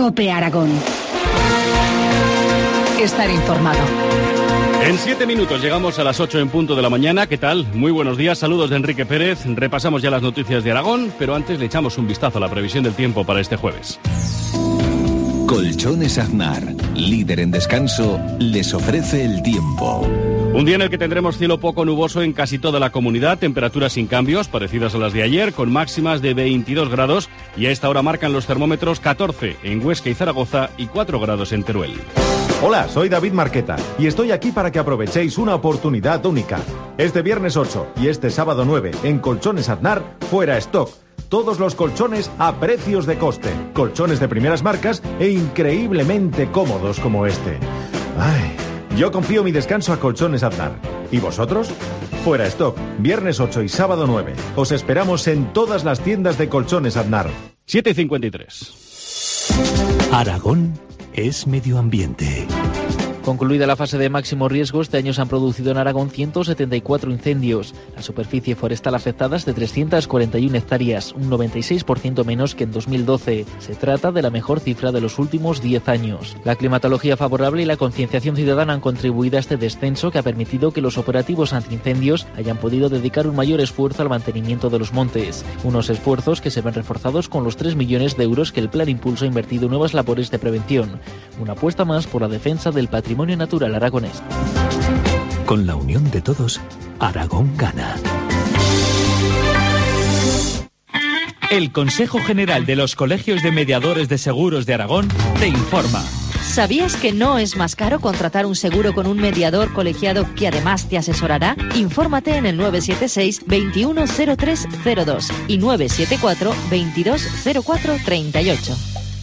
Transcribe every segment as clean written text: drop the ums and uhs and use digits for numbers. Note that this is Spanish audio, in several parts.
COPE Aragón. Estar informado. En 7 minutos llegamos a las 8 en punto de la mañana. ¿Qué tal? Muy buenos días, saludos de Enrique Pérez. Repasamos ya las noticias de Aragón, pero antes le echamos un vistazo a la previsión del tiempo para este jueves. Colchones Aznar, líder en descanso, les ofrece el tiempo. Un día en el que tendremos cielo poco nuboso en casi toda la comunidad, temperaturas sin cambios, parecidas a las de ayer, con máximas de 22 grados, y a esta hora marcan los termómetros 14 en Huesca y Zaragoza y 4 grados en Teruel. Hola, soy David Marqueta y estoy aquí para que aprovechéis una oportunidad única. Este viernes 8 y este sábado 9 en Colchones Aznar, fuera stock. Todos los colchones a precios de coste. Colchones de primeras marcas e increíblemente cómodos como este. Ay, yo confío mi descanso a Colchones Aznar. ¿Y vosotros? Fuera stock, viernes 8 y sábado 9. Os esperamos en todas las tiendas de Colchones Aznar. 7:53. Aragón es medio ambiente. Concluida la fase de máximo riesgo, este año se han producido en Aragón 174 incendios. La superficie forestal afectada es de 341 hectáreas, un 96% menos que en 2012. Se trata de la mejor cifra de los últimos 10 años. La climatología favorable y la concienciación ciudadana han contribuido a este descenso que ha permitido que los operativos antiincendios hayan podido dedicar un mayor esfuerzo al mantenimiento de los montes. Unos esfuerzos que se ven reforzados con los 3 millones de euros que el Plan Impulso ha invertido en nuevas labores de prevención. Una apuesta más por la defensa del patrimonio natural aragonés. Con la unión de todos, Aragón gana. El Consejo General de los Colegios de Mediadores de Seguros de Aragón te informa. ¿Sabías que no es más caro contratar un seguro con un mediador colegiado que además te asesorará? Infórmate en el 976 210302 y 974 220438.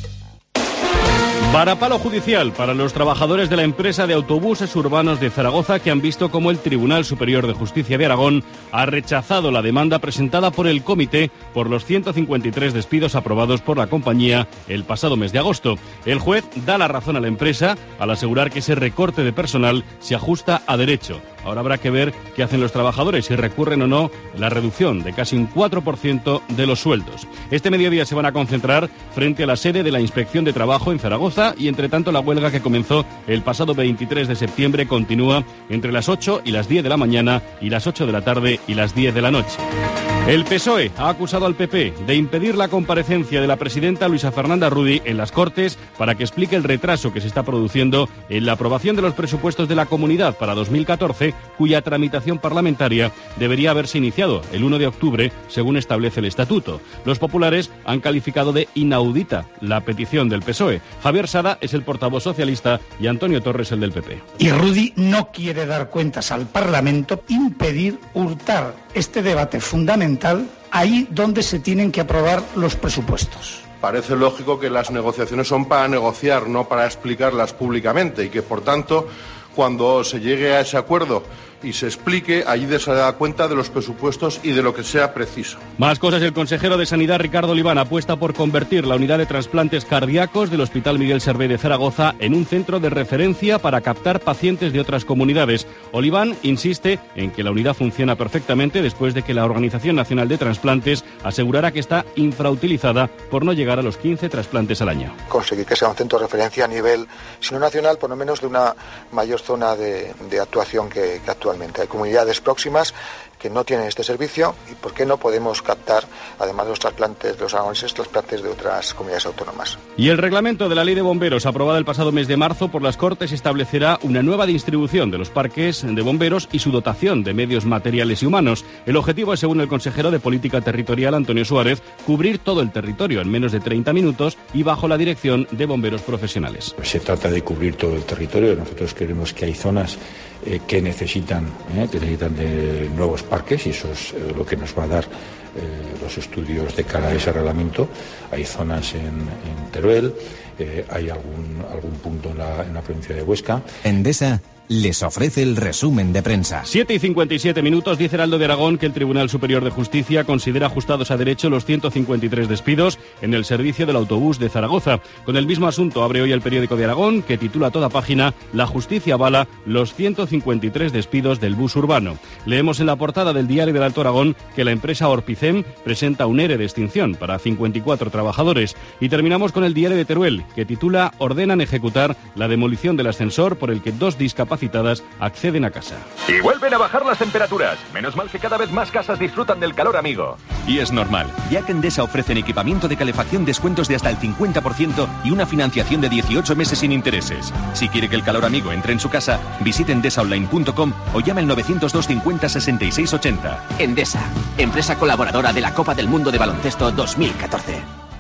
Varapalo judicial para los trabajadores de la empresa de autobuses urbanos de Zaragoza, que han visto cómo el Tribunal Superior de Justicia de Aragón ha rechazado la demanda presentada por el comité por los 153 despidos aprobados por la compañía el pasado mes de agosto. El juez da la razón a la empresa al asegurar que ese recorte de personal se ajusta a derecho. Ahora habrá que ver qué hacen los trabajadores, si recurren o no la reducción de casi un 4% de los sueldos. Este mediodía se van a concentrar frente a la sede de la Inspección de Trabajo en Zaragoza y, entre tanto, la huelga que comenzó el pasado 23 de septiembre continúa entre las 8 y las 10 de la mañana y las 8 de la tarde y las 10 de la noche. El PSOE ha acusado al PP de impedir la comparecencia de la presidenta Luisa Fernanda Rudi en las Cortes para que explique el retraso que se está produciendo en la aprobación de los presupuestos de la comunidad para 2014, cuya tramitación parlamentaria debería haberse iniciado el 1 de octubre, según establece el estatuto. Los populares han calificado de inaudita la petición del PSOE. Javier Sada es el portavoz socialista y Antonio Torres el del PP. Y Rudi no quiere dar cuentas al Parlamento, impedir, hurtar este debate fundamental ahí donde se tienen que aprobar los presupuestos. Parece lógico que las negociaciones son para negociar, no para explicarlas públicamente, y que, por tanto, cuando se llegue a ese acuerdo y se explique, allí se da cuenta de los presupuestos y de lo que sea preciso. Más cosas. El consejero de Sanidad, Ricardo Oliván, apuesta por convertir la unidad de trasplantes cardíacos del Hospital Miguel Servet de Zaragoza en un centro de referencia para captar pacientes de otras comunidades. Oliván insiste en que la unidad funciona perfectamente después de que la Organización Nacional de Trasplantes asegurara que está infrautilizada por no llegar a los 15 trasplantes al año. Conseguir que sea un centro de referencia a nivel, si no nacional, por lo menos de una mayor zona de actuación que actualmente. Hay comunidades próximas que no tienen este servicio y ¿por qué no podemos captar, además de los trasplantes de los aragoneses, trasplantes de otras comunidades autónomas? Y el reglamento de la Ley de Bomberos, aprobada el pasado mes de marzo por las Cortes, establecerá una nueva distribución de los parques de bomberos y su dotación de medios materiales y humanos. El objetivo es, según el consejero de Política Territorial, Antonio Suárez, cubrir todo el territorio en menos de 30 minutos y bajo la dirección de bomberos profesionales. Se trata de cubrir todo el territorio. Nosotros creemos que hay zonas que necesitan de nuevos parques, y eso es lo que nos va a dar los estudios de cara a ese reglamento. Hay zonas en Teruel, hay algún punto en la provincia de Huesca. Endesa les ofrece el resumen de prensa. 7:57 minutos. Dice Heraldo de Aragón que el Tribunal Superior de Justicia considera ajustados a derecho los 153 despidos en el servicio del autobús de Zaragoza. Con el mismo asunto abre hoy el periódico de Aragón, que titula a toda página: La justicia avala los 153 despidos del bus urbano. Leemos en la portada del Diario del Alto Aragón que la empresa Orpicé SEM presenta un ERE de extinción para 54 trabajadores. Y terminamos con el diario de Teruel, que titula «Ordenan ejecutar la demolición del ascensor por el que 2 discapacitadas acceden a casa». Y vuelven a bajar las temperaturas. Menos mal que cada vez más casas disfrutan del calor amigo. Y es normal, ya que Endesa ofrecen equipamiento de calefacción, descuentos de hasta el 50% y una financiación de 18 meses sin intereses. Si quiere que el calor amigo entre en su casa, visite endesaonline.com o llame al 902 50 66 80. Endesa, empresa colaboradora de la Copa del Mundo de Baloncesto 2014.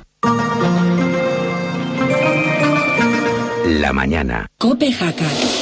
La mañana. COPE Jaca.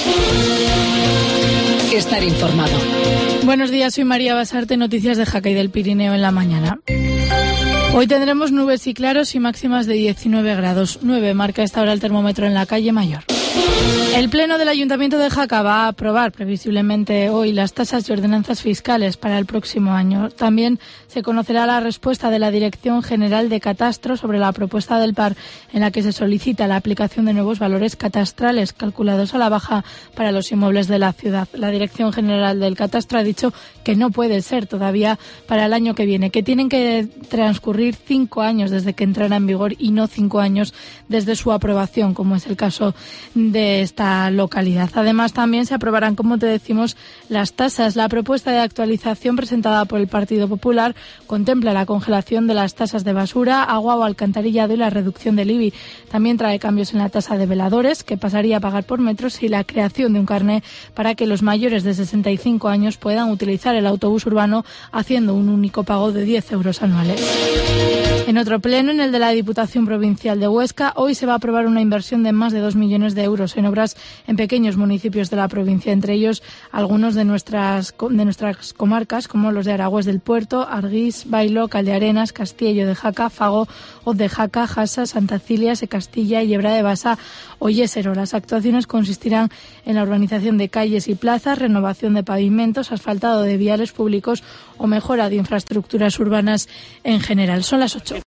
Estar informado. Buenos días, soy María Basarte, noticias de Jaca y del Pirineo en la mañana. Hoy tendremos nubes y claros y máximas de 19 grados. 9 marca esta hora el termómetro en la calle Mayor. El Pleno del Ayuntamiento de Jaca va a aprobar previsiblemente hoy las tasas y ordenanzas fiscales para el próximo año. También se conocerá la respuesta de la Dirección General de Catastro sobre la propuesta del PAR en la que se solicita la aplicación de nuevos valores catastrales calculados a la baja para los inmuebles de la ciudad. La Dirección General del Catastro ha dicho que no puede ser todavía para el año que viene, que tienen que transcurrir 5 años desde que entrara en vigor y no 5 años desde su aprobación, como es el caso de esta localidad. Además, también se aprobarán, como te decimos, las tasas. La propuesta de actualización presentada por el Partido Popular contempla la congelación de las tasas de basura, agua o alcantarillado y la reducción del IBI. También trae cambios en la tasa de veladores, que pasaría a pagar por metros, y la creación de un carné para que los mayores de 65 años puedan utilizar el autobús urbano haciendo un único pago de 10 euros anuales. En otro pleno, en el de la Diputación Provincial de Huesca, hoy se va a aprobar una inversión de más de 2 millones de euros en obras en pequeños municipios de la provincia, entre ellos algunos de nuestras comarcas, como los de Aragüés del Puerto, Arguís, Bailo, Caldearenas, Castillo de Jaca, Fago, Hoz de Jaca, Jasa, Santa Cilia, Secastilla, Yebra de Basa o Yesero. Las actuaciones consistirán en la urbanización de calles y plazas, renovación de pavimentos, asfaltado de viales públicos o mejora de infraestructuras urbanas en general. Son las 8.